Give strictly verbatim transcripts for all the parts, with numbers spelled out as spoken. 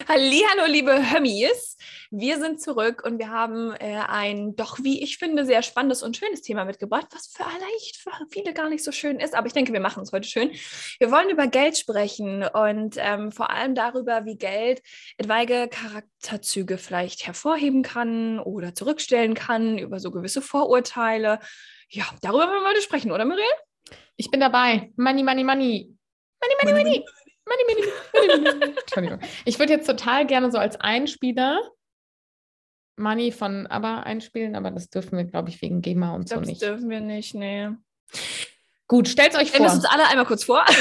Hallihallo, liebe Hömmis. Wir sind zurück und wir haben äh, ein doch, wie ich finde, sehr spannendes und schönes Thema mitgebracht, was vielleicht für viele gar nicht so schön ist, aber ich denke, wir machen es heute schön. Wir wollen über Geld sprechen und ähm, vor allem darüber, wie Geld etwaige Charakterzüge vielleicht hervorheben kann oder zurückstellen kann, über so gewisse Vorurteile. Ja, darüber wollen wir heute sprechen, oder Muriel? Ich bin dabei. Money, money, money. Money, money, Money, money. Money, money, money, money, money. Entschuldigung. Ich würde jetzt total gerne so als Einspieler Money von ABBA einspielen, aber das dürfen wir, glaube ich, wegen GEMA und Ich glaube, so das nicht. dürfen wir nicht, nee. Gut, stellt euch Wir vor. müssen uns alle einmal kurz vor.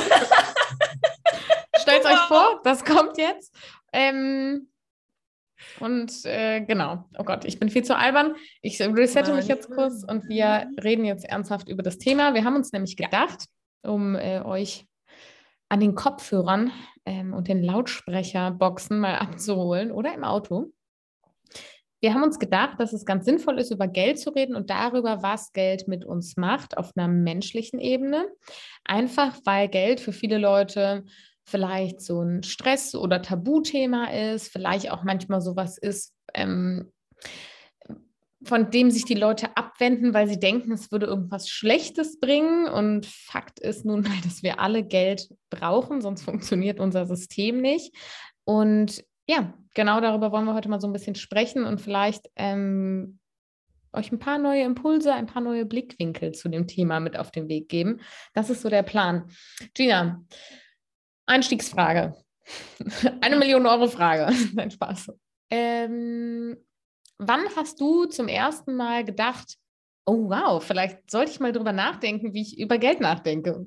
Stellt euch vor, das kommt jetzt. Ähm, und äh, genau. Oh Gott, ich bin viel zu albern. Ich resette Mann. mich jetzt kurz und wir reden jetzt ernsthaft über das Thema. Wir haben uns nämlich gedacht, um äh, euch an den Kopfhörern ähm, und den Lautsprecherboxen mal abzuholen oder im Auto. Wir haben uns gedacht, dass es ganz sinnvoll ist, über Geld zu reden und darüber, was Geld mit uns macht auf einer menschlichen Ebene. Einfach, weil Geld für viele Leute vielleicht so ein Stress- oder Tabuthema ist, vielleicht auch manchmal sowas ist, ähm, von dem sich die Leute abwenden, weil sie denken, es würde irgendwas Schlechtes bringen. Und Fakt ist nun mal, dass wir alle Geld brauchen, sonst funktioniert unser System nicht. Und ja, genau darüber wollen wir heute mal so ein bisschen sprechen und vielleicht ähm, euch ein paar neue Impulse, ein paar neue Blickwinkel zu dem Thema mit auf den Weg geben. Das ist so der Plan. Gina, Einstiegsfrage. Eine Million Euro Frage. Nein, Spaß. Ähm, Wann hast du zum ersten Mal gedacht, oh wow, vielleicht sollte ich mal drüber nachdenken, wie ich über Geld nachdenke?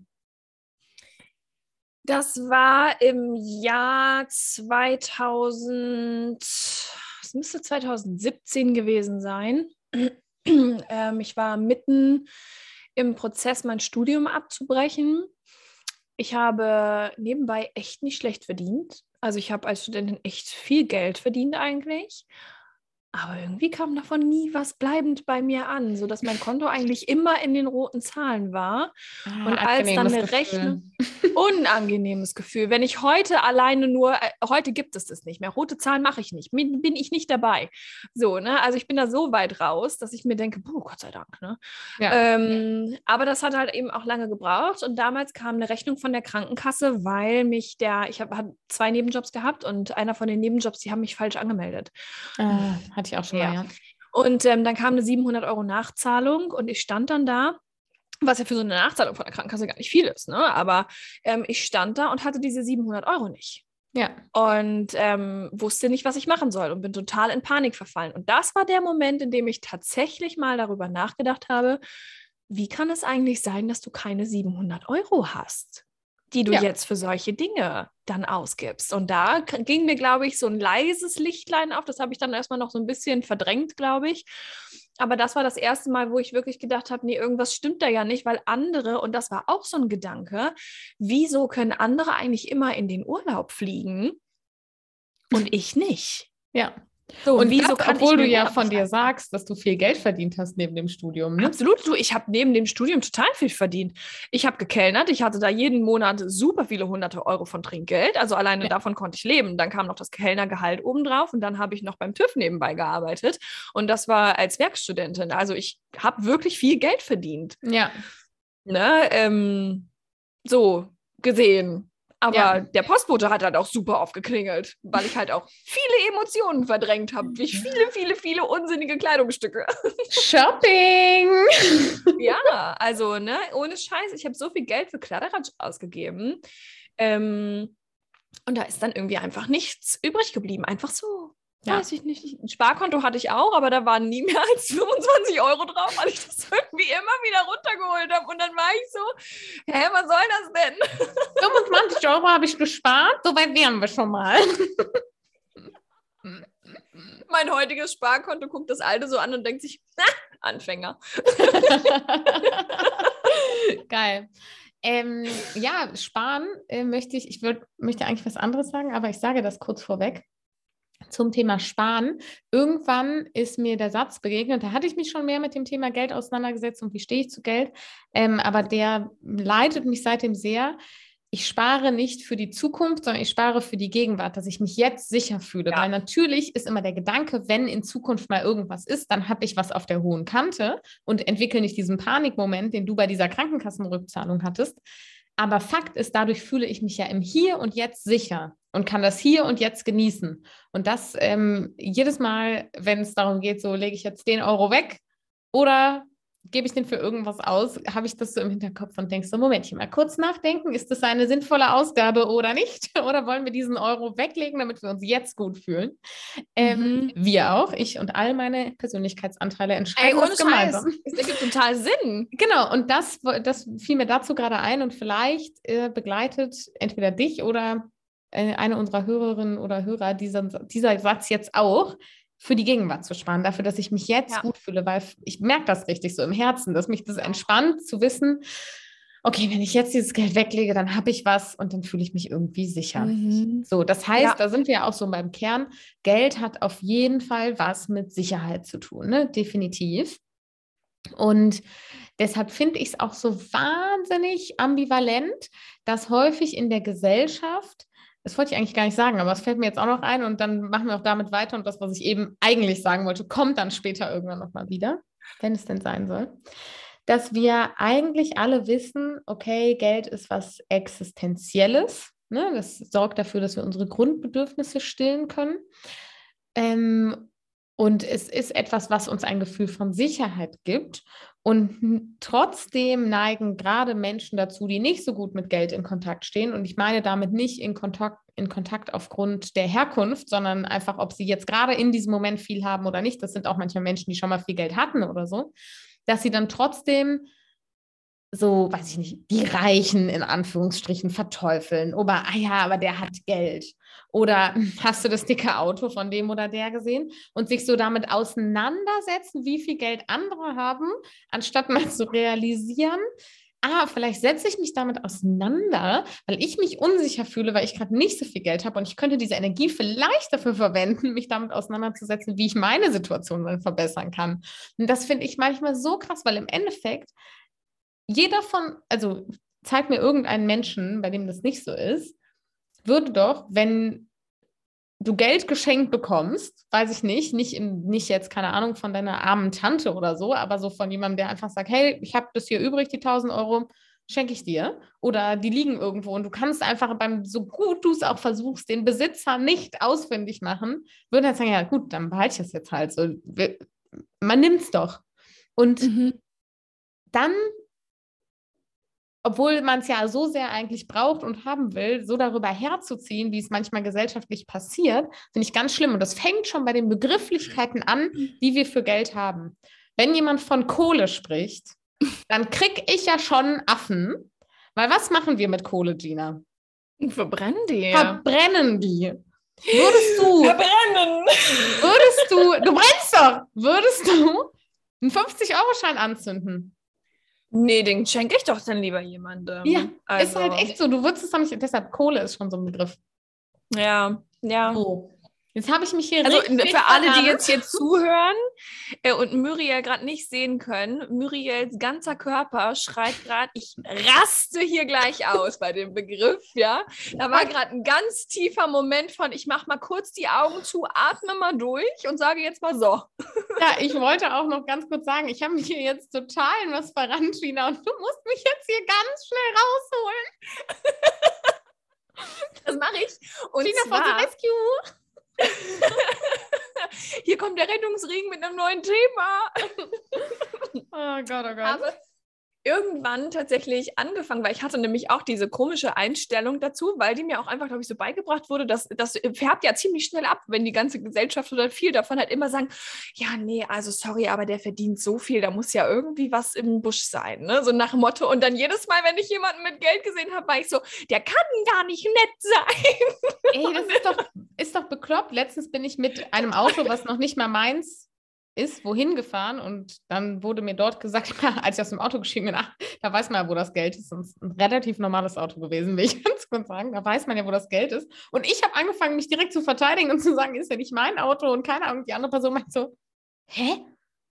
Das war im Jahr zweitausend, es müsste zweitausendsiebzehn gewesen sein. ähm, ich war mitten im Prozess, mein Studium abzubrechen. Ich habe nebenbei echt nicht schlecht verdient. Also ich habe als Studentin echt viel Geld verdient eigentlich. Aber irgendwie kam davon nie was bleibend bei mir an, sodass mein Konto eigentlich immer in den roten Zahlen war. Ah, Und als dann eine Gefühl. Rechnung, unangenehmes Gefühl, wenn ich heute alleine nur, äh, heute gibt es das nicht mehr, rote Zahlen mache ich nicht, bin, bin ich nicht dabei. So, ne, also ich bin da so weit raus, dass ich mir denke, puh, Gott sei Dank, ne. Ja. Ähm, aber das hat halt eben auch lange gebraucht und damals kam eine Rechnung von der Krankenkasse, weil mich der, ich habe hab zwei Nebenjobs gehabt und einer von den Nebenjobs, die haben mich falsch angemeldet. Ah, hatte ich auch schon mal, Ja. ja. Und ähm, dann kam eine siebenhundert Euro Nachzahlung und ich stand dann da, was ja für so eine Nachzahlung von der Krankenkasse gar nicht viel ist, ne? Aber ähm, ich stand da und hatte diese siebenhundert Euro nicht. Ja. Und ähm, wusste nicht, was ich machen soll und bin total in Panik verfallen. Und das war der Moment, in dem ich tatsächlich mal darüber nachgedacht habe, wie kann es eigentlich sein, dass du keine siebenhundert Euro hast, die du Ja. jetzt für solche Dinge dann ausgibst. Und da k- ging mir, glaube ich, so ein leises Lichtlein auf. Das habe ich dann erstmal noch so ein bisschen verdrängt, glaube ich. Aber das war das erste Mal, wo ich wirklich gedacht habe, nee, irgendwas stimmt da ja nicht, weil andere, und das war auch so ein Gedanke, wieso können andere eigentlich immer in den Urlaub fliegen und ich nicht? Ja. So, Und wieso das, kann ich obwohl mir du ja Urlaub von nicht dir leisten? sagst, dass du viel Geld verdient hast neben dem Studium, ne? Absolut, du, ich habe neben dem Studium total viel verdient. Ich habe gekellnert, ich hatte da jeden Monat super viele hunderte Euro von Trinkgeld, also alleine Ja. davon konnte ich leben. Dann kam noch das Kellnergehalt obendrauf und dann habe ich noch beim TÜV nebenbei gearbeitet und das war als Werkstudentin. Also ich habe wirklich viel Geld verdient, Ja. ne? Ähm, so gesehen. Aber Ja. der Postbote hat halt auch super oft geklingelt, weil ich halt auch viele Emotionen verdrängt habe, wie ich viele, viele, viele unsinnige Kleidungsstücke. Shopping! Ja, also, ne, ohne Scheiß, ich habe so viel Geld für Kladderadatsch ausgegeben. Ähm, und da ist dann irgendwie einfach nichts übrig geblieben. Einfach so, Ja. weiß ich nicht. Ein Sparkonto hatte ich auch, aber da waren nie mehr als fünfundzwanzig Euro drauf, weil ich das irgendwie immer wieder runtergeholt habe. Und dann war ich so, hä, was soll das denn? fünfundzwanzig Euro habe ich gespart, so weit wären wir schon mal. Mein heutiges Sparkonto guckt das alte so an und denkt sich, na, Anfänger. Geil. Ähm, ja, sparen äh, möchte ich, ich würd, möchte eigentlich was anderes sagen, aber ich sage das kurz vorweg. Zum Thema Sparen. Irgendwann ist mir der Satz begegnet, da hatte ich mich schon mehr mit dem Thema Geld auseinandergesetzt und wie stehe ich zu Geld, ähm, aber der leitet mich seitdem sehr. ich spare nicht für die Zukunft, sondern ich spare für die Gegenwart, dass ich mich jetzt sicher fühle. Ja. Weil natürlich ist immer der Gedanke, wenn in Zukunft mal irgendwas ist, dann habe ich was auf der hohen Kante und entwickle nicht diesen Panikmoment, den du bei dieser Krankenkassenrückzahlung hattest. Aber Fakt ist, dadurch fühle ich mich ja im Hier und Jetzt sicher und kann das hier und jetzt genießen. Und das ähm, jedes Mal, wenn es darum geht, so lege ich jetzt den Euro weg oder gebe ich den für irgendwas aus, habe ich das so im Hinterkopf und denke so, Momentchen, mal kurz nachdenken, ist das eine sinnvolle Ausgabe oder nicht? Oder wollen wir diesen Euro weglegen, damit wir uns jetzt gut fühlen? Ähm, mhm. Wir auch, ich und all meine Persönlichkeitsanteile entscheiden Ey, das gemeinsam. Das ergibt total Sinn. Genau, und das, das fiel mir dazu gerade ein und vielleicht äh, begleitet entweder dich oder äh, eine unserer Hörerinnen oder Hörer dieser, dieser Satz jetzt auch, für die Gegenwart zu sparen, dafür, dass ich mich jetzt ja. gut fühle, weil ich merke das richtig so im Herzen, dass mich das entspannt, zu wissen, okay, wenn ich jetzt dieses Geld weglege, dann habe ich was und dann fühle ich mich irgendwie sicher. Mhm. So, das heißt, ja. da sind wir ja auch so beim Kern, Geld hat auf jeden Fall was mit Sicherheit zu tun, ne? Definitiv. Und deshalb finde ich es auch so wahnsinnig ambivalent, dass häufig in der Gesellschaft, das wollte ich eigentlich gar nicht sagen, aber es fällt mir jetzt auch noch ein und dann machen wir auch damit weiter und das, was ich eben eigentlich sagen wollte, kommt dann später irgendwann nochmal wieder, wenn es denn sein soll, dass wir eigentlich alle wissen, okay, Geld ist was Existenzielles, ne? Das sorgt dafür, dass wir unsere Grundbedürfnisse stillen können. Ähm, und es ist etwas, was uns ein Gefühl von Sicherheit gibt. Und trotzdem neigen gerade Menschen dazu, die nicht so gut mit Geld in Kontakt stehen. Und ich meine damit nicht in Kontakt, in Kontakt aufgrund der Herkunft, sondern einfach, ob sie jetzt gerade in diesem Moment viel haben oder nicht. Das sind auch manchmal Menschen, die schon mal viel Geld hatten oder so, dass sie dann trotzdem so, weiß ich nicht, die Reichen in Anführungsstrichen verteufeln. Oder, ah ja, aber der hat Geld. Oder hast du das dicke Auto von dem oder der gesehen? Und sich so damit auseinandersetzen, wie viel Geld andere haben, anstatt mal zu realisieren, ah, vielleicht setze ich mich damit auseinander, weil ich mich unsicher fühle, weil ich gerade nicht so viel Geld habe und ich könnte diese Energie vielleicht dafür verwenden, mich damit auseinanderzusetzen, wie ich meine Situation dann verbessern kann. Und das finde ich manchmal so krass, weil im Endeffekt jeder von, also zeig mir irgendeinen Menschen, bei dem das nicht so ist, würde doch, wenn du Geld geschenkt bekommst, weiß ich nicht, nicht, in, nicht jetzt, keine Ahnung, von deiner armen Tante oder so, aber so von jemandem, der einfach sagt, hey, ich habe das hier übrig, die tausend Euro, schenke ich dir. Oder die liegen irgendwo und du kannst einfach beim, so gut du es auch versuchst, den Besitzer nicht ausfindig machen, würde er sagen, ja gut, dann behalte ich das jetzt halt so. Man nimmt es doch. Und mhm. dann obwohl man es ja so sehr eigentlich braucht und haben will, so darüber herzuziehen, wie es manchmal gesellschaftlich passiert, finde ich ganz schlimm. Und das fängt schon bei den Begrifflichkeiten an, die wir für Geld haben. Wenn jemand von Kohle spricht, dann kriege ich ja schon Affen. Weil was machen wir mit Kohle, Gina? Verbrennen die. Verbrennen die. Würdest du... Verbrennen! Würdest du... Du brennst doch! Würdest du einen fünfzig-Euro-Schein anzünden? Nee, den schenke ich doch dann lieber jemandem. Ja, also. Ist halt echt so. Du würdest es doch nicht, deshalb Kohle ist schon so ein Begriff. Ja, ja. So. Jetzt habe ich mich hier Also richtig für alle, die jetzt hier zuhören äh, und Muriel gerade nicht sehen können, Muriels ganzer Körper schreit gerade, ich raste hier gleich aus bei dem Begriff, ja. Da war gerade ein ganz tiefer Moment von, ich mache mal kurz die Augen zu, atme mal durch und sage jetzt mal so. Ja, ich wollte auch noch ganz kurz sagen, ich habe mich hier jetzt total in was verrannt, Gina, und du musst mich jetzt hier ganz schnell rausholen. Das mache ich. Und Gina zwar, for the rescue. Hier kommt der Rettungsring mit einem neuen Thema. Oh Gott, oh Gott. Aber irgendwann tatsächlich angefangen, weil ich hatte nämlich auch diese komische Einstellung dazu, weil die mir auch einfach, glaube ich, so beigebracht wurde, dass das färbt ja ziemlich schnell ab, wenn die ganze Gesellschaft oder viel davon halt immer sagen, ja, nee, also sorry, aber der verdient so viel, da muss ja irgendwie was im Busch sein, ne? So nach dem Motto. Und dann jedes Mal, wenn ich jemanden mit Geld gesehen habe, war ich so, der kann gar nicht nett sein. Ey, das ist doch, ist doch bekloppt. Letztens bin ich mit einem Auto, was noch nicht mal meins ist, wohin gefahren und dann wurde mir dort gesagt, als ich aus dem Auto gestiegen bin, ach, da weiß man ja, wo das Geld ist. Das ist ein relativ normales Auto gewesen, will ich ganz kurz sagen. Da weiß man ja, wo das Geld ist. Und ich habe angefangen, mich direkt zu verteidigen und zu sagen, ist ja nicht mein Auto und keine Ahnung. Die andere Person meint so, hä?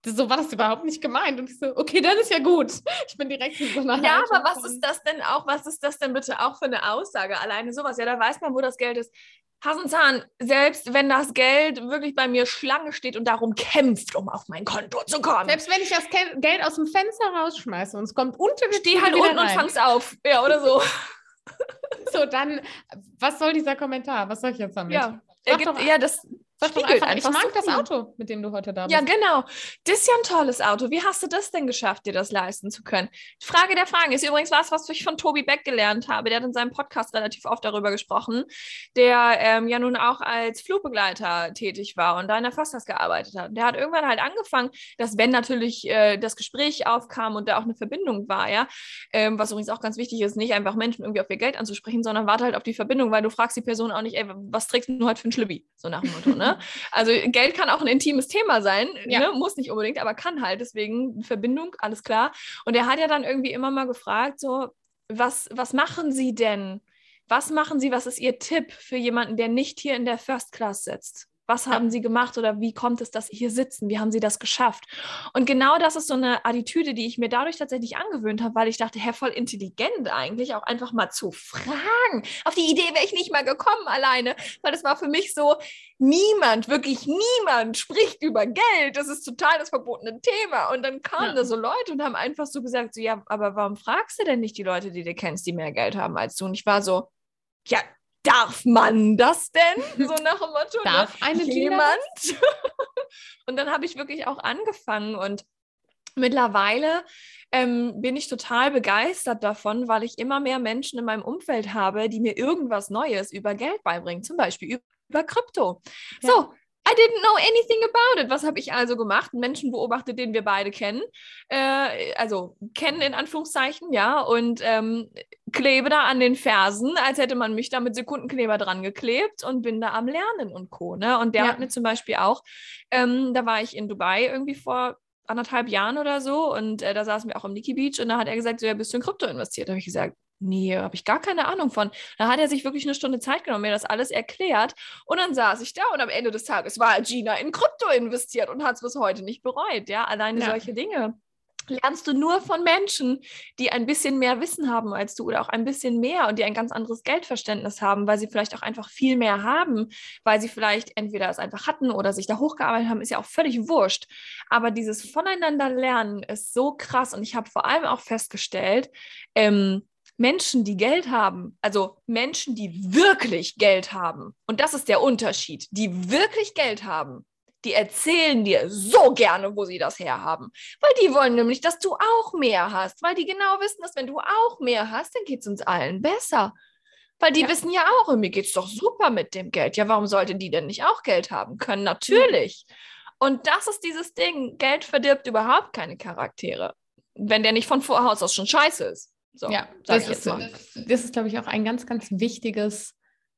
so war das überhaupt nicht gemeint. Und ich so, okay, dann ist ja gut. Ich bin direkt in so einer Ja, Haltung aber was von- ist das denn auch, was ist das denn bitte auch für eine Aussage? Alleine sowas, ja, da weiß man, wo das Geld ist. Hasenzahn, selbst wenn das Geld wirklich bei mir Schlange steht und darum kämpft, um auf mein Konto zu kommen. Selbst wenn ich das Ke- Geld aus dem Fenster rausschmeiße und es kommt unter die Steh halt wieder unten und rein. fang's auf. Ja, oder so. So, dann, was soll dieser Kommentar? Was soll ich jetzt damit? Ja, Sag er gibt, doch, ja das sag doch spiegelt einfach, ich einfach mag so das viel. Auto, mit dem du heute da bist. Ja, genau. Das ist ja ein tolles Auto. Wie hast du das denn geschafft, dir das leisten zu können? Die Frage der Fragen ist übrigens was, was ich von Tobi Beck gelernt habe. Der hat in seinem Podcast relativ oft darüber gesprochen, der ähm, ja nun auch als Flugbegleiter tätig war und da in der Forsters gearbeitet hat. Und der hat irgendwann halt angefangen, dass wenn natürlich äh, das Gespräch aufkam und da auch eine Verbindung war, ja, ähm, was übrigens auch ganz wichtig ist, nicht einfach Menschen irgendwie auf ihr Geld anzusprechen, sondern warte halt auf die Verbindung, weil du fragst die Person auch nicht, ey, was trägst du heute für ein Schlübbi? So nach dem Motto, ne? Also Geld kann auch ein intimes Thema sein, Ja. ne? Muss nicht unbedingt, aber kann halt. Deswegen Verbindung, alles klar. Und er hat ja dann irgendwie immer mal gefragt, so, was, was machen Sie denn? Was machen Sie, was ist Ihr Tipp für jemanden, der nicht hier in der First Class sitzt? Was haben Ja. Sie gemacht oder wie kommt es, dass Sie hier sitzen? Wie haben Sie das geschafft? Und genau das ist so eine Attitüde, die ich mir dadurch tatsächlich angewöhnt habe, weil ich dachte, Herr, voll intelligent eigentlich, auch einfach mal zu fragen. Auf die Idee wäre ich nicht mal gekommen alleine, weil das war für mich so, niemand, wirklich niemand spricht über Geld. Das ist total das verbotene Thema. Und dann kamen Ja. da so Leute und haben einfach so gesagt, so, ja, aber warum fragst du denn nicht die Leute, die du kennst, die mehr Geld haben als du? Und ich war so, ja, darf man das denn? So nach dem Motto, Darf ne? eine jemand? Und dann habe ich wirklich auch angefangen und mittlerweile ähm, bin ich total begeistert davon, weil ich immer mehr Menschen in meinem Umfeld habe, die mir irgendwas Neues über Geld beibringen, zum Beispiel über Krypto. Ja. So, I didn't know anything about it. Was habe ich also gemacht? Einen Menschen beobachtet, den wir beide kennen. Äh, also kennen in Anführungszeichen, ja, und ähm, klebe da an den Fersen, als hätte man mich da mit Sekundenkleber dran geklebt und bin da am Lernen und Co. Ne? Und der Ja. hat mir zum Beispiel auch, ähm, da war ich in Dubai irgendwie vor anderthalb Jahren oder so und äh, da saßen wir auch am Nikki Beach und da hat er gesagt, so, ja, bist du in Krypto investiert? Da habe ich gesagt, nee, habe ich gar keine Ahnung von. Da hat er sich wirklich eine Stunde Zeit genommen, mir das alles erklärt und dann saß ich da und am Ende des Tages war Gina in Krypto investiert und hat es bis heute nicht bereut. Ja, alleine Ja. solche Dinge lernst du nur von Menschen, die ein bisschen mehr Wissen haben als du oder auch ein bisschen mehr und die ein ganz anderes Geldverständnis haben, weil sie vielleicht auch einfach viel mehr haben, weil sie vielleicht entweder es einfach hatten oder sich da hochgearbeitet haben, ist ja auch völlig wurscht. Aber dieses Voneinander lernen ist so krass und ich habe vor allem auch festgestellt, ähm, Menschen, die Geld haben, also Menschen, die wirklich Geld haben, und das ist der Unterschied, die wirklich Geld haben, die erzählen dir so gerne, wo sie das herhaben. Weil die wollen nämlich, dass du auch mehr hast. Weil die genau wissen, dass wenn du auch mehr hast, dann geht es uns allen besser. Weil die Ja. wissen ja auch, mir geht es doch super mit dem Geld. Ja, warum sollte die denn nicht auch Geld haben können? Natürlich. Und das ist dieses Ding. Geld verdirbt überhaupt keine Charaktere. Wenn der nicht von Vorhaus aus schon scheiße ist. So, Ja, sag das ich jetzt ist, mal. das ist, glaube ich, auch ein ganz, ganz wichtiges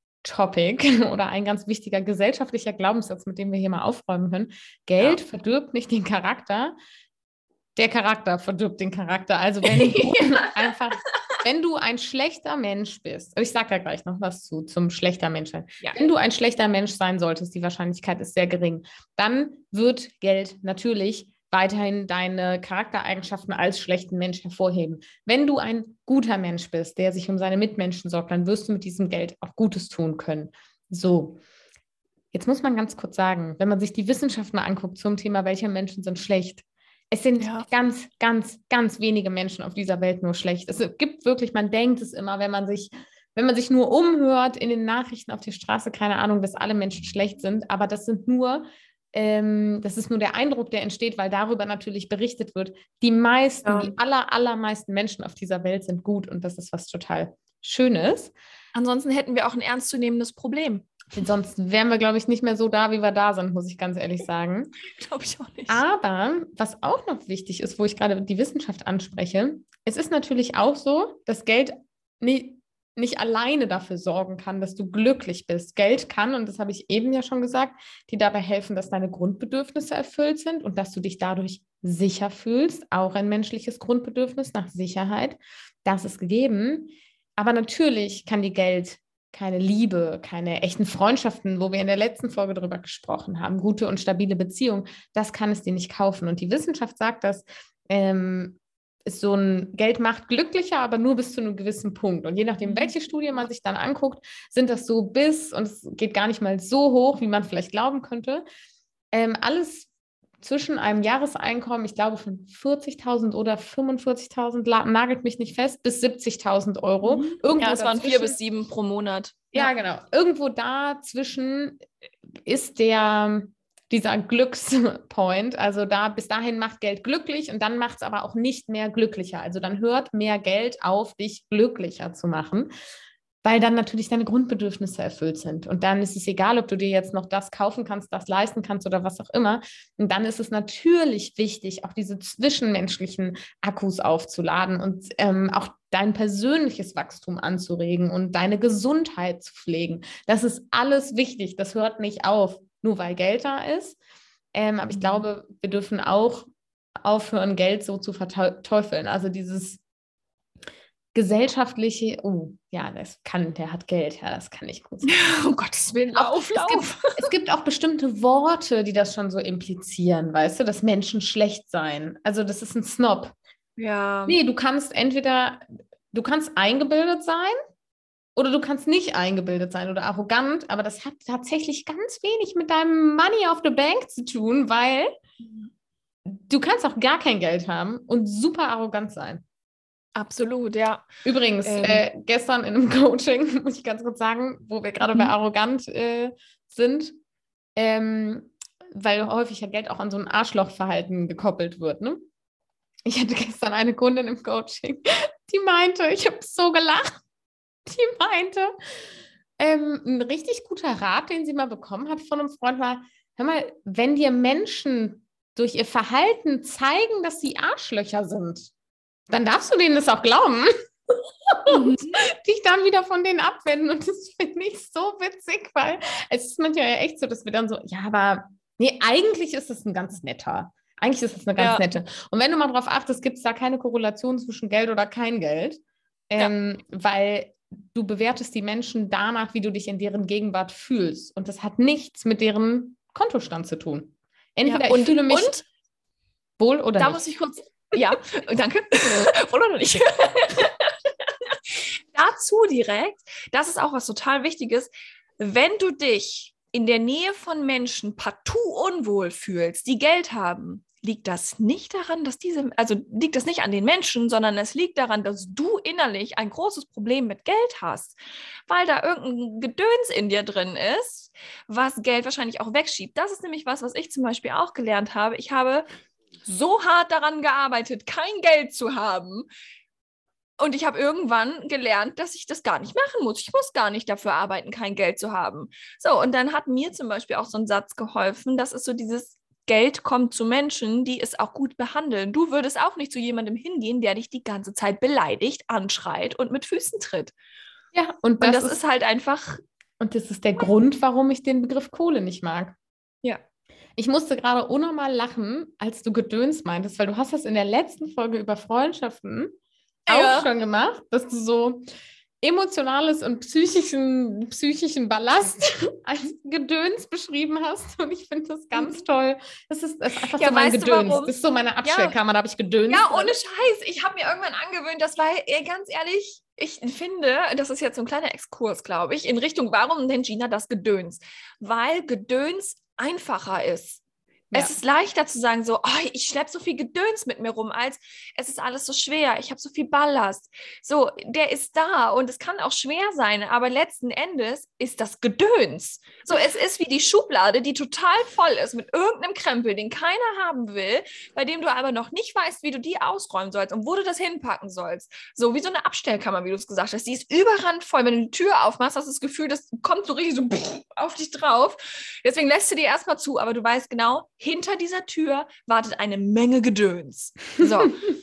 Topic oder ein ganz wichtiger gesellschaftlicher Glaubenssatz, mit dem wir hier mal aufräumen können. Geld Ja. verdirbt nicht den Charakter, der Charakter verdirbt den Charakter. Also wenn du einfach, wenn du ein schlechter Mensch bist, ich sage da gleich noch was zu, zum schlechter Mensch sein. Ja. Wenn du ein schlechter Mensch sein solltest, die Wahrscheinlichkeit ist sehr gering, dann wird Geld natürlich weiterhin deine Charaktereigenschaften als schlechten Mensch hervorheben. Wenn du ein guter Mensch bist, der sich um seine Mitmenschen sorgt, dann wirst du mit diesem Geld auch Gutes tun können. So, jetzt muss man ganz kurz sagen, wenn man sich die Wissenschaft mal anguckt zum Thema, welche Menschen sind schlecht, es sind Ja. ganz, ganz, ganz wenige Menschen auf dieser Welt nur schlecht. Es gibt wirklich, man denkt es immer, wenn man sich, wenn man sich nur umhört in den Nachrichten auf der Straße, keine Ahnung, dass alle Menschen schlecht sind, aber das sind nur Ähm, das ist nur der Eindruck, der entsteht, weil darüber natürlich berichtet wird. Die meisten, Ja. die aller, allermeisten Menschen auf dieser Welt sind gut und das ist was total Schönes. Ansonsten hätten wir auch ein ernstzunehmendes Problem. Ansonsten wären wir, glaube ich, nicht mehr so da, wie wir da sind, muss ich ganz ehrlich sagen. Glaube ich auch nicht. Aber was auch noch wichtig ist, wo ich gerade die Wissenschaft anspreche, es ist natürlich auch so, dass Geld nie, nicht alleine dafür sorgen kann, dass du glücklich bist. Geld kann, und das habe ich eben ja schon gesagt, dir dabei helfen, dass deine Grundbedürfnisse erfüllt sind und dass du dich dadurch sicher fühlst. Auch ein menschliches Grundbedürfnis nach Sicherheit. Das ist gegeben. Aber natürlich kann die Geld keine Liebe, keine echten Freundschaften, wo wir in der letzten Folge drüber gesprochen haben, gute und stabile Beziehungen, das kann es dir nicht kaufen. Und die Wissenschaft sagt, dass ähm, ist so ein Geld macht glücklicher, aber nur bis zu einem gewissen Punkt. Und je nachdem, welche Studie man sich dann anguckt, sind das so bis, und es geht gar nicht mal so hoch, wie man vielleicht glauben könnte, ähm, alles zwischen einem Jahreseinkommen, ich glaube von vierzigtausend oder fünfundvierzigtausend, nagelt mich nicht fest, bis siebzigtausend Euro. Mhm. Irgendwo Ja, es waren dazwischen, vier bis sieben pro Monat. Ja, ja, genau. Irgendwo dazwischen ist der, dieser Glückspoint. Also da bis dahin macht Geld glücklich und dann macht es aber auch nicht mehr glücklicher. Also dann hört mehr Geld auf, dich glücklicher zu machen, weil dann natürlich deine Grundbedürfnisse erfüllt sind. Und dann ist es egal, ob du dir jetzt noch das kaufen kannst, das leisten kannst oder was auch immer. Und dann ist es natürlich wichtig, auch diese zwischenmenschlichen Akkus aufzuladen und ähm, auch dein persönliches Wachstum anzuregen und deine Gesundheit zu pflegen. Das ist alles wichtig. Das hört nicht auf, nur weil Geld da ist. Ähm, aber ich glaube, wir dürfen auch aufhören, Geld so zu verteufeln. Also dieses gesellschaftliche, oh, ja, das kann, der hat Geld, ja, das kann nicht gut sein. Um Gottes Willen, lauf, es, lauf. gibt, es gibt auch bestimmte Worte, die das schon so implizieren, weißt du, dass Menschen schlecht seien. Also das ist ein Snob. Ja. Nee, du kannst entweder, du kannst eingebildet sein oder du kannst nicht eingebildet sein oder arrogant, aber das hat tatsächlich ganz wenig mit deinem Money of the Bank zu tun, weil du kannst auch gar kein Geld haben und super arrogant sein. Absolut, ja. Übrigens, ähm, äh, gestern in einem Coaching, muss ich ganz kurz sagen, wo wir gerade mhm. bei arrogant äh, sind, ähm, weil häufig ja Geld auch an so ein Arschlochverhalten gekoppelt wird. Ne? Ich hatte gestern eine Kundin im Coaching, die meinte, ich habe so gelacht, die meinte, ähm, ein richtig guter Rat, den sie mal bekommen hat von einem Freund war, hör mal, wenn dir Menschen durch ihr Verhalten zeigen, dass sie Arschlöcher sind, dann darfst du denen das auch glauben und mhm. dich dann wieder von denen abwenden. Und das finde ich so witzig, weil es ist manchmal ja echt so, dass wir dann so, ja, aber nee, eigentlich ist es ein ganz netter. Eigentlich ist es eine ganz ja. nette. Und wenn du mal drauf achtest, gibt es da keine Korrelation zwischen Geld oder kein Geld, ähm, ja. weil du bewertest die Menschen danach, wie du dich in deren Gegenwart fühlst. Und das hat nichts mit deren Kontostand zu tun. Entweder ja, und, ich fühle mich und, wohl oder da nicht. Da muss ich kurz... Ja, danke. Oder nicht? Dazu direkt, das ist auch was total Wichtiges, wenn du dich in der Nähe von Menschen partout unwohl fühlst, die Geld haben, liegt das nicht daran, dass diese, also liegt das nicht an den Menschen, sondern es liegt daran, dass du innerlich ein großes Problem mit Geld hast, weil da irgendein Gedöns in dir drin ist, was Geld wahrscheinlich auch wegschiebt. Das ist nämlich was, was ich zum Beispiel auch gelernt habe. Ich habe so hart daran gearbeitet, kein Geld zu haben. Und ich habe irgendwann gelernt, dass ich das gar nicht machen muss. Ich muss gar nicht dafür arbeiten, kein Geld zu haben. So, und dann hat mir zum Beispiel auch so ein Satz geholfen, das ist so dieses Geld kommt zu Menschen, die es auch gut behandeln. Du würdest auch nicht zu jemandem hingehen, der dich die ganze Zeit beleidigt, anschreit und mit Füßen tritt. Ja, und das, und das ist, ist halt einfach... Und das ist der Grund, warum ich den Begriff Kohle nicht mag. Ja. Ich musste gerade unnormal lachen, als du Gedöns meintest, weil du hast das in der letzten Folge über Freundschaften ja. auch schon gemacht, dass du so emotionales und psychischen, psychischen Ballast als Gedöns beschrieben hast. Und ich finde das ganz toll. Das ist, das ist einfach ja, so mein Gedöns. Warum? Das ist so meine Abstellkammer, ja. Da habe ich Gedöns. Ja, ohne Scheiß. Ich habe mir irgendwann angewöhnt, das war ganz ehrlich, ich finde, das ist jetzt so ein kleiner Exkurs, glaube ich, in Richtung, warum nennt Gina das Gedöns? Weil Gedöns einfacher ist. Ja. Es ist leichter zu sagen so, oh, ich schleppe so viel Gedöns mit mir rum, als es ist alles so schwer, ich habe so viel Ballast. So, der ist da und es kann auch schwer sein, aber letzten Endes ist das Gedöns. So, es ist wie die Schublade, die total voll ist mit irgendeinem Krempel, den keiner haben will, bei dem du aber noch nicht weißt, wie du die ausräumen sollst und wo du das hinpacken sollst. So wie so eine Abstellkammer, wie du es gesagt hast. Die ist überrand voll. Wenn du die Tür aufmachst, hast du das Gefühl, das kommt so richtig so auf dich drauf. Deswegen lässt du die erstmal zu, aber du weißt genau, hinter dieser Tür wartet eine Menge Gedöns. So.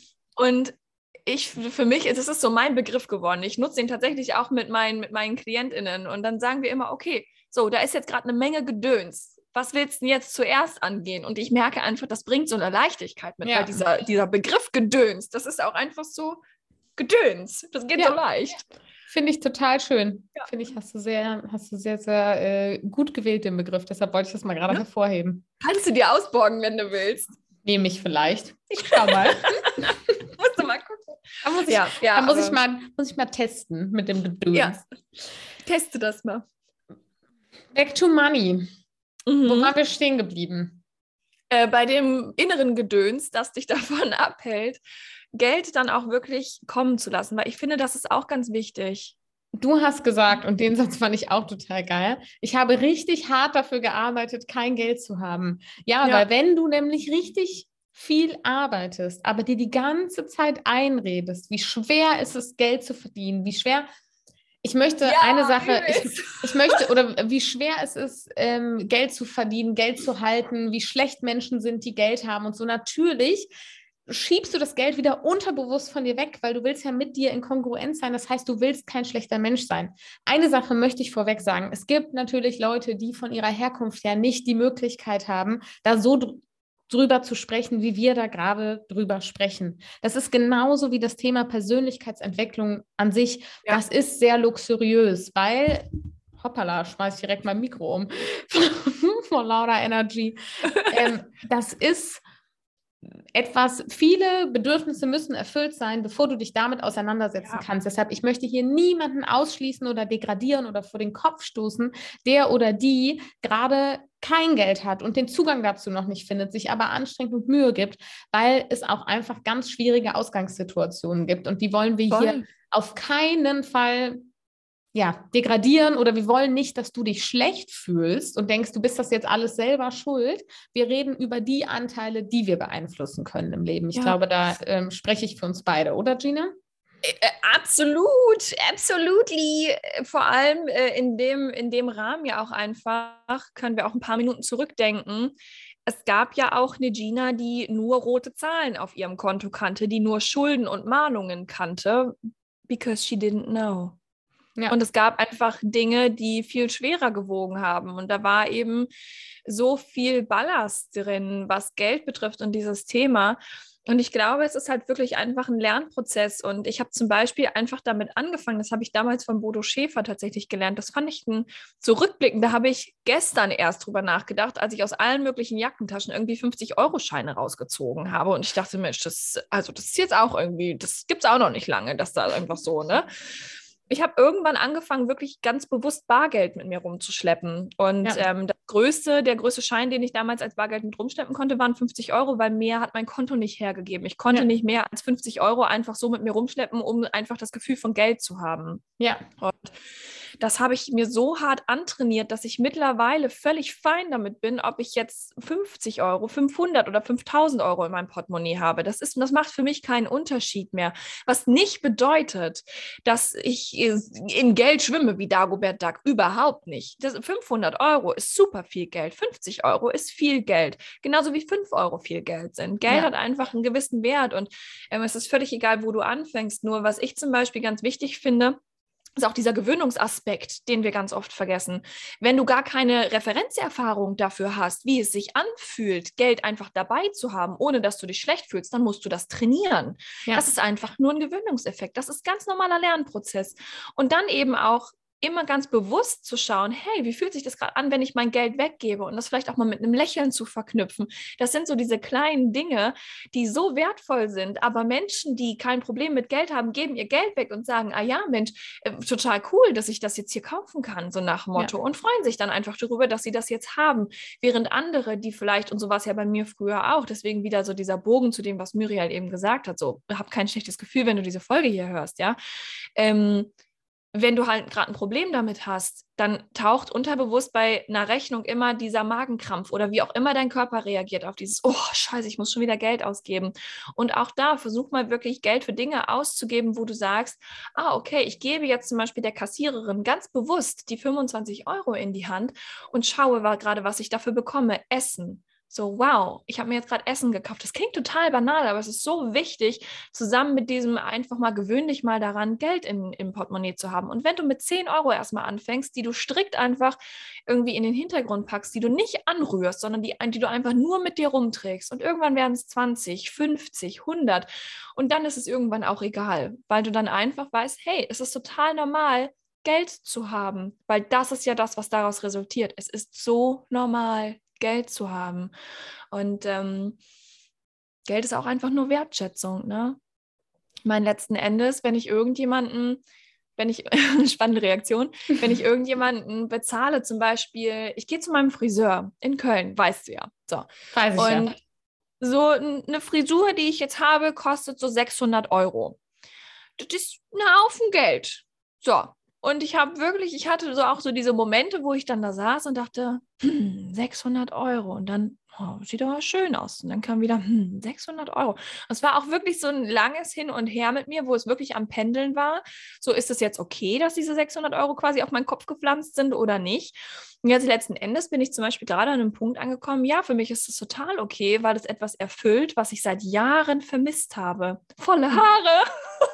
Und ich, für mich, das ist so mein Begriff geworden. Ich nutze den tatsächlich auch mit meinen, mit meinen KlientInnen. Und dann sagen wir immer, okay, so, da ist jetzt gerade eine Menge Gedöns. Was willst du denn jetzt zuerst angehen? Und ich merke einfach, das bringt so eine Leichtigkeit mit, ja. Weil dieser, dieser Begriff Gedöns, das ist auch einfach so Gedöns. Das geht ja so leicht. Finde ich total schön. Ja. Finde ich, hast du sehr, hast du sehr, sehr äh, gut gewählt, den Begriff. Deshalb wollte ich das mal gerade Ja. hervorheben. Kannst du dir ausborgen, wenn du willst. Nehme ich vielleicht. Ich schau mal. Musst du mal gucken. Da muss ich, Ja, ja, da muss ich, aber- mal, muss ich mal testen mit dem Gedöns. Ja. Teste das mal. Back to money. Wo Mhm. waren wir stehen geblieben? Äh, bei dem inneren Gedöns, das dich davon abhält, Geld dann auch wirklich kommen zu lassen, weil ich finde, das ist auch ganz wichtig. Du hast gesagt, und den Satz fand ich auch total geil, ich habe richtig hart dafür gearbeitet, kein Geld zu haben. Ja, Ja. weil wenn du nämlich richtig viel arbeitest, aber dir die ganze Zeit einredest, wie schwer ist es, Geld zu verdienen, wie schwer, ich möchte Ja, eine Sache, ich, übelst. ich möchte, oder wie schwer es ist, ähm, Geld zu verdienen, Geld zu halten, wie schlecht Menschen sind, die Geld haben und so. Natürlich schiebst du das Geld wieder unterbewusst von dir weg, weil du willst ja mit dir in Kongruenz sein. Das heißt, du willst kein schlechter Mensch sein. Eine Sache möchte ich vorweg sagen. Es gibt natürlich Leute, die von ihrer Herkunft her nicht die Möglichkeit haben, da so dr- drüber zu sprechen, wie wir da gerade drüber sprechen. Das ist genauso wie das Thema Persönlichkeitsentwicklung an sich. Ja. Das ist sehr luxuriös, weil, hoppala, schmeiß ich direkt mein Mikro um, vor lauter Energy. ähm, das ist etwas, viele Bedürfnisse müssen erfüllt sein, bevor du dich damit auseinandersetzen Ja. kannst. Deshalb, ich möchte hier niemanden ausschließen oder degradieren oder vor den Kopf stoßen, der oder die gerade kein Geld hat und den Zugang dazu noch nicht findet, sich aber anstrengt und Mühe gibt, weil es auch einfach ganz schwierige Ausgangssituationen gibt. Und die wollen wir Voll. hier auf keinen Fall ja, degradieren, oder wir wollen nicht, dass du dich schlecht fühlst und denkst, du bist das jetzt alles selber schuld. Wir reden über die Anteile, die wir beeinflussen können im Leben. Ich Ja. glaube, da ähm, spreche ich für uns beide, oder Gina? Äh, absolut, absolutely. Vor allem äh, in dem, in dem Rahmen ja auch einfach, können wir auch ein paar Minuten zurückdenken. Es gab ja auch eine Gina, die nur rote Zahlen auf ihrem Konto kannte, die nur Schulden und Mahnungen kannte, because she didn't know. Ja. Und es gab einfach Dinge, die viel schwerer gewogen haben. Und da war eben so viel Ballast drin, was Geld betrifft und dieses Thema. Und ich glaube, es ist halt wirklich einfach ein Lernprozess. Und ich habe zum Beispiel einfach damit angefangen, das habe ich damals von Bodo Schäfer tatsächlich gelernt. Das fand ich ein, so rückblickend, da habe ich gestern erst drüber nachgedacht, als ich aus allen möglichen Jackentaschen irgendwie fünfzig-Euro-Scheine rausgezogen habe. Und ich dachte, Mensch, das, also das ist jetzt auch irgendwie, das gibt es auch noch nicht lange, dass da einfach so, ne? Ich habe irgendwann angefangen, wirklich ganz bewusst Bargeld mit mir rumzuschleppen. Und Ja. ähm, das größte, der größte Schein, den ich damals als Bargeld mit rumschleppen konnte, waren fünfzig Euro, weil mehr hat mein Konto nicht hergegeben. Ich konnte Ja. nicht mehr als fünfzig Euro einfach so mit mir rumschleppen, um einfach das Gefühl von Geld zu haben. Ja. Und das habe ich mir so hart antrainiert, dass ich mittlerweile völlig fein damit bin, ob ich jetzt fünfzig Euro, fünfhundert oder fünftausend Euro in meinem Portemonnaie habe. Das ist, das macht für mich keinen Unterschied mehr. Was nicht bedeutet, dass ich in Geld schwimme wie Dagobert Duck. Überhaupt nicht. Das, fünfhundert Euro ist super viel Geld. fünfzig Euro ist viel Geld. Genauso wie fünf Euro viel Geld sind. Geld Ja. hat einfach einen gewissen Wert und ähm, es ist völlig egal, wo du anfängst. Nur was ich zum Beispiel ganz wichtig finde, ist auch dieser Gewöhnungsaspekt, den wir ganz oft vergessen. Wenn du gar keine Referenzerfahrung dafür hast, wie es sich anfühlt, Geld einfach dabei zu haben, ohne dass du dich schlecht fühlst, dann musst du das trainieren. Ja. Das ist einfach nur ein Gewöhnungseffekt. Das ist ganz normaler Lernprozess. Und dann eben auch immer ganz bewusst zu schauen, hey, wie fühlt sich das gerade an, wenn ich mein Geld weggebe, und das vielleicht auch mal mit einem Lächeln zu verknüpfen. Das sind so diese kleinen Dinge, die so wertvoll sind, aber Menschen, die kein Problem mit Geld haben, geben ihr Geld weg und sagen, ah ja, Mensch, äh, total cool, dass ich das jetzt hier kaufen kann, so nach Motto, Ja. und freuen sich dann einfach darüber, dass sie das jetzt haben, während andere, die vielleicht, und so war es ja bei mir früher auch, deswegen wieder so dieser Bogen zu dem, was Muriel eben gesagt hat, so, hab kein schlechtes Gefühl, wenn du diese Folge hier hörst, ja, ähm, wenn du halt gerade ein Problem damit hast, dann taucht unterbewusst bei einer Rechnung immer dieser Magenkrampf oder wie auch immer dein Körper reagiert auf dieses, oh scheiße, ich muss schon wieder Geld ausgeben. Und auch da, versuch mal wirklich Geld für Dinge auszugeben, wo du sagst, ah okay, ich gebe jetzt zum Beispiel der Kassiererin ganz bewusst die fünfundzwanzig Euro in die Hand und schaue gerade, was ich dafür bekomme. Essen. So, wow, ich habe mir jetzt gerade Essen gekauft. Das klingt total banal, aber es ist so wichtig, zusammen mit diesem einfach mal gewöhn dich mal daran, Geld in, im Portemonnaie zu haben. Und wenn du mit zehn Euro erstmal anfängst, die du strikt einfach irgendwie in den Hintergrund packst, die du nicht anrührst, sondern die, die du einfach nur mit dir rumträgst. Und irgendwann werden es zwanzig, fünfzig, hundert. Und dann ist es irgendwann auch egal, weil du dann einfach weißt, hey, es ist total normal, Geld zu haben, weil das ist ja das, was daraus resultiert. Es ist so normal, Geld zu haben. Und ähm, Geld ist auch einfach nur Wertschätzung, ne? Mein letzten Endes, wenn ich irgendjemanden, wenn ich, spannende Reaktion, wenn ich irgendjemanden bezahle, zum Beispiel, ich gehe zu meinem Friseur in Köln, weißt du ja. So. Weiß ich Und ja. so eine Frisur, die ich jetzt habe, kostet so sechshundert Euro. Das ist ein Haufen Geld. So. Und ich habe wirklich, ich hatte so auch so diese Momente, wo ich dann da saß und dachte, hm, sechshundert Euro. Und dann, oh, sieht aber schön aus. Und dann kam wieder, hm, sechshundert Euro. Es war auch wirklich so ein langes Hin und Her mit mir, wo es wirklich am Pendeln war. So, ist es jetzt okay, dass diese sechshundert Euro quasi auf meinen Kopf gepflanzt sind oder nicht? Und jetzt letzten Endes bin ich zum Beispiel gerade an einem Punkt angekommen, ja, für mich ist es total okay, weil es etwas erfüllt, was ich seit Jahren vermisst habe. Volle Haare.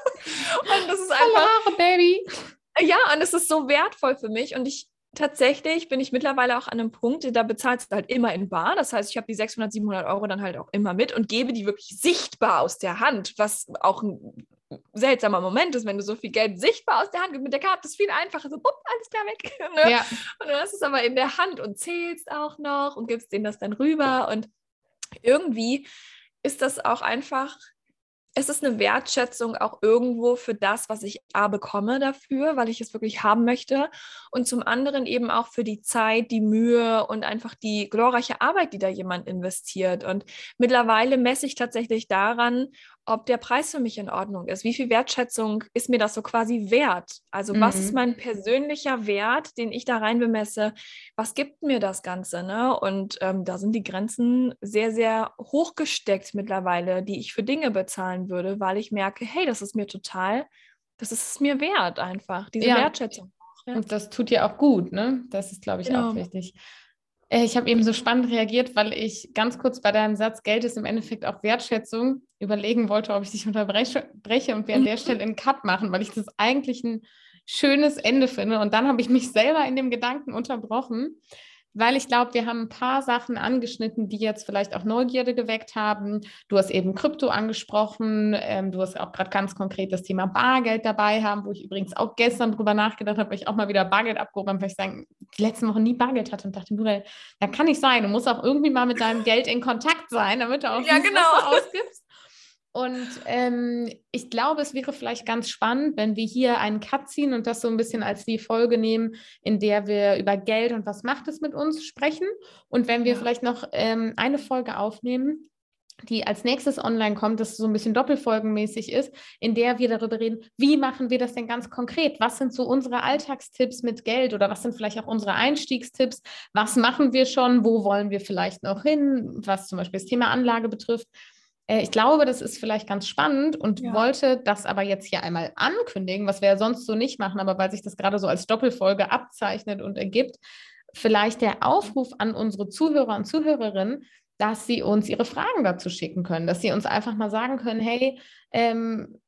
Und das ist Volle einfach, Haare, Baby. ja, und es ist so wertvoll für mich. Und ich tatsächlich bin ich mittlerweile auch an einem Punkt, da bezahlst du halt immer in bar. Das heißt, ich habe die sechshundert, siebenhundert Euro dann halt auch immer mit und gebe die wirklich sichtbar aus der Hand, was auch ein seltsamer Moment ist, wenn du so viel Geld sichtbar aus der Hand gibst. Mit der Karte ist viel einfacher, so, bupp, alles klar weg. Ne? Ja. Und du hast es aber in der Hand und zählst auch noch und gibst denen das dann rüber. Und irgendwie ist das auch einfach, es ist eine Wertschätzung auch irgendwo für das, was ich A bekomme dafür, weil ich es wirklich haben möchte. Und zum anderen eben auch für die Zeit, die Mühe und einfach die glorreiche Arbeit, die da jemand investiert. Und mittlerweile messe ich tatsächlich daran, ob der Preis für mich in Ordnung ist. Wie viel Wertschätzung ist mir das so quasi wert? Also Mhm. was ist mein persönlicher Wert, den ich da rein bemesse? Was gibt mir das Ganze? Ne? Und ähm, da sind die Grenzen sehr, sehr hoch gesteckt mittlerweile, die ich für Dinge bezahlen würde, weil ich merke, hey, das ist mir total, das ist es mir wert einfach, diese Ja, Wertschätzung. Ja. und das tut dir auch gut, ne? Das ist, glaube ich, auch Genau. wichtig. Äh, Ich habe eben so spannend reagiert, weil ich ganz kurz bei deinem Satz, Geld ist im Endeffekt auch Wertschätzung, überlegen wollte, ob ich dich unterbreche breche und wir an der Stelle einen Cut machen, weil ich das eigentlich ein schönes Ende finde. Und dann habe ich mich selber in dem Gedanken unterbrochen, weil ich glaube, wir haben ein paar Sachen angeschnitten, die jetzt vielleicht auch Neugierde geweckt haben. Du hast eben Krypto angesprochen. Ähm, du hast auch gerade ganz konkret das Thema Bargeld dabei haben, wo ich übrigens auch gestern drüber nachgedacht habe, weil ich auch mal wieder Bargeld abgehoben habe, weil ich sagen, die letzten Wochen nie Bargeld hatte und dachte, du, da kann nicht sein. Du musst auch irgendwie mal mit deinem Geld in Kontakt sein, damit du auch Ja, siehst, genau. was du ausgibst. Und ähm, ich glaube, es wäre vielleicht ganz spannend, wenn wir hier einen Cut ziehen und das so ein bisschen als die Folge nehmen, in der wir über Geld und was macht es mit uns sprechen. Und wenn wir Ja. vielleicht noch ähm, eine Folge aufnehmen, die als nächstes online kommt, das so ein bisschen doppelfolgenmäßig ist, in der wir darüber reden, wie machen wir das denn ganz konkret? Was sind so unsere Alltagstipps mit Geld oder was sind vielleicht auch unsere Einstiegstipps? Was machen wir schon? Wo wollen wir vielleicht noch hin? Was zum Beispiel das Thema Anlage betrifft. Ich glaube, das ist vielleicht ganz spannend und Ja. wollte das aber jetzt hier einmal ankündigen, was wir ja sonst so nicht machen, aber weil sich das gerade so als Doppelfolge abzeichnet und ergibt, vielleicht der Aufruf an unsere Zuhörer und Zuhörerinnen, dass sie uns ihre Fragen dazu schicken können, dass sie uns einfach mal sagen können, hey, ähm,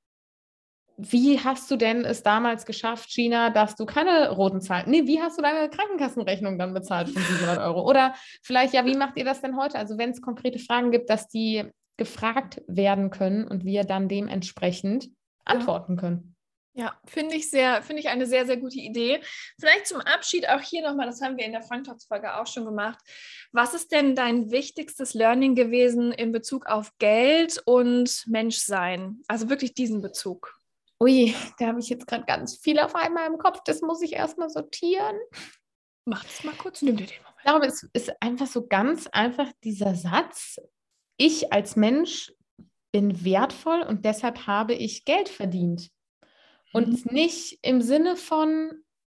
wie hast du denn es damals geschafft, Gina, dass du keine roten Zahlen, nee, wie hast du deine Krankenkassenrechnung dann bezahlt von siebenhundert Euro? Oder vielleicht, ja, wie macht ihr das denn heute? Also wenn es konkrete Fragen gibt, dass die gefragt werden können und wir dann dementsprechend antworten können. Ja, finde ich sehr, finde ich eine sehr, sehr gute Idee. Vielleicht zum Abschied auch hier nochmal, das haben wir in der Freundschaftsfolge auch schon gemacht. Was ist denn dein wichtigstes Learning gewesen in Bezug auf Geld und Menschsein? Also wirklich diesen Bezug. Ui, da habe ich jetzt gerade ganz viel auf einmal im Kopf. Das muss ich erstmal sortieren. Mach das mal kurz, nimm dir den Moment. Ich glaube, es ist einfach so ganz einfach dieser Satz, ich als Mensch bin wertvoll und deshalb habe ich Geld verdient. Und Mhm. nicht im Sinne von,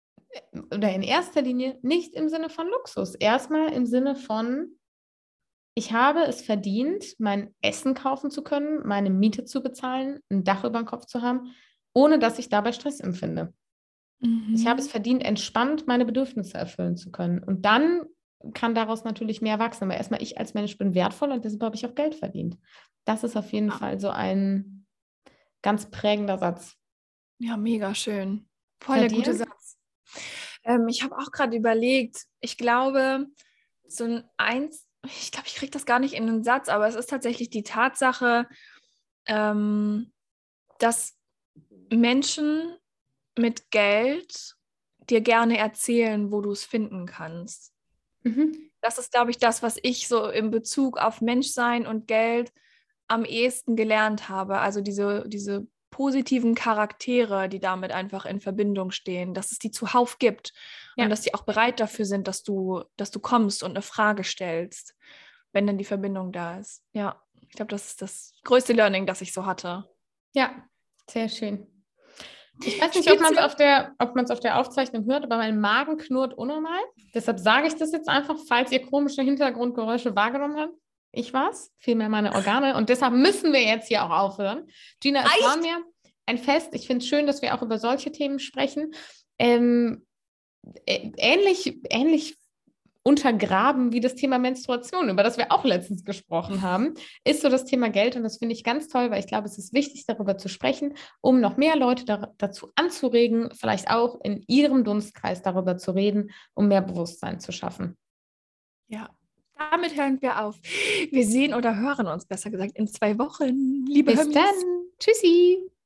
oder in erster Linie nicht im Sinne von Luxus. Erstmal im Sinne von, ich habe es verdient, mein Essen kaufen zu können, meine Miete zu bezahlen, ein Dach über dem Kopf zu haben, ohne dass ich dabei Stress empfinde. Mhm. Ich habe es verdient, entspannt meine Bedürfnisse erfüllen zu können. Und dann kann daraus natürlich mehr wachsen. Aber erstmal, ich als Mensch bin wertvoll und deshalb habe ich auch Geld verdient. Das ist auf jeden Ja. Fall so ein ganz prägender Satz. Ja, mega schön. Voll Bei der dir? gute Satz. Ähm, ich habe auch gerade überlegt, ich glaube, so ein Eins, ich glaube, ich kriege das gar nicht in einen Satz, aber es ist tatsächlich die Tatsache, ähm, dass Menschen mit Geld dir gerne erzählen, wo du es finden kannst. Mhm. Das ist, glaube ich, das, was ich so in Bezug auf Menschsein und Geld am ehesten gelernt habe. Also diese, diese positiven Charaktere, die damit einfach in Verbindung stehen, dass es die zuhauf gibt Ja. und dass die auch bereit dafür sind, dass du, dass du kommst und eine Frage stellst, wenn dann die Verbindung da ist. Ja, ich glaube, das ist das größte Learning, das ich so hatte. Ja, sehr schön. Ich weiß nicht, ob Spielst man es du- auf der, ob man es auf der Aufzeichnung hört, aber mein Magen knurrt unnormal. Deshalb sage ich das jetzt einfach, falls ihr komische Hintergrundgeräusche wahrgenommen habt. Ich war's, vielmehr meine Organe. Und deshalb müssen wir jetzt hier auch aufhören. Gina, es war Echt? mir ein Fest. Ich finde es schön, dass wir auch über solche Themen sprechen. Ähm, ä- ähnlich, ähnlich untergraben wie das Thema Menstruation, über das wir auch letztens gesprochen haben, ist so das Thema Geld. Und das finde ich ganz toll, weil ich glaube, es ist wichtig, darüber zu sprechen, um noch mehr Leute da, dazu anzuregen, vielleicht auch in ihrem Dunstkreis darüber zu reden, um mehr Bewusstsein zu schaffen. Ja, damit hören wir auf. Wir sehen oder hören uns, besser gesagt, in zwei Wochen, liebe Bis dann. Hömis. Tschüssi.